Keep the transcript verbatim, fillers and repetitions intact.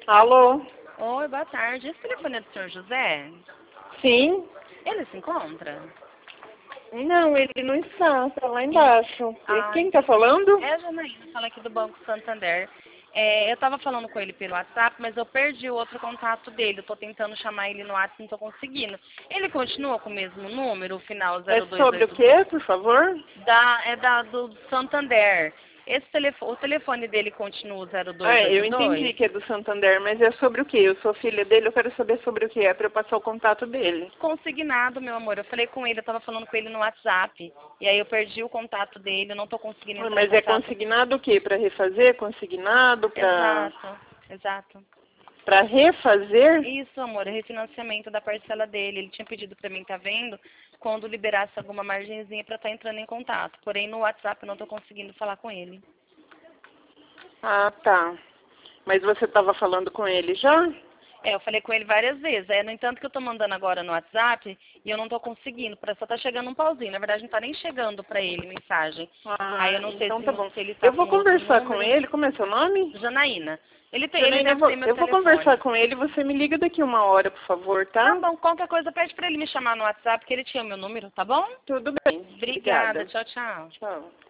Alô? Oi, boa tarde. Esse telefone é do senhor José? Sim? Ele se encontra? Não, ele não está, está lá embaixo. Ah, Quem está falando? É a Janaína, fala aqui do Banco Santander. É, eu estava falando com ele pelo WhatsApp, mas eu perdi o outro contato dele. Eu estou tentando chamar ele no WhatsApp e não estou conseguindo. Ele continua com o mesmo número, o final É zero dois sobre o oito dois? quê, por favor? Da, é da, do Santander. Esse telefone, o telefone dele continua o zero dois Ah, oito eu entendi dois? que é do Santander, mas é sobre o quê? Eu sou filha dele, eu quero saber sobre o que é para eu passar o contato dele. Consignado, meu amor. Eu falei com ele, eu estava falando com ele no WhatsApp. E aí eu perdi o contato dele, eu não estou conseguindo Ah, entrar em mas é contato. consignado o quê? Para refazer? Consignado? Para Exato, exato. para refazer? Isso, amor, é refinanciamento da parcela dele. Ele tinha pedido para mim, tá vendo? Quando liberasse alguma margenzinha para estar entrando em contato. Porém, no WhatsApp eu não estou conseguindo falar com ele. Ah, tá. Mas você estava falando com ele já? É, eu falei com ele várias vezes. É, no entanto, que eu tô mandando agora no WhatsApp e eu não tô conseguindo. Pra- Só tá chegando um pauzinho. Na verdade, não tá nem chegando pra ele mensagem. Aí Ah, eu não sei então se, tá não- bom. se ele tá Eu com vou outro conversar com número. ele. Como é seu nome? Janaína. Ele, tem, ele Janaína, eu deve vou, ter meu eu vou conversar telefone. com ele. Você me liga daqui uma hora, por favor, Tá tá? bom, qualquer coisa pede pra ele me chamar no WhatsApp, que ele tinha meu número, tá bom? Tudo bem. Obrigada, Obrigada. tchau, tchau. Tchau.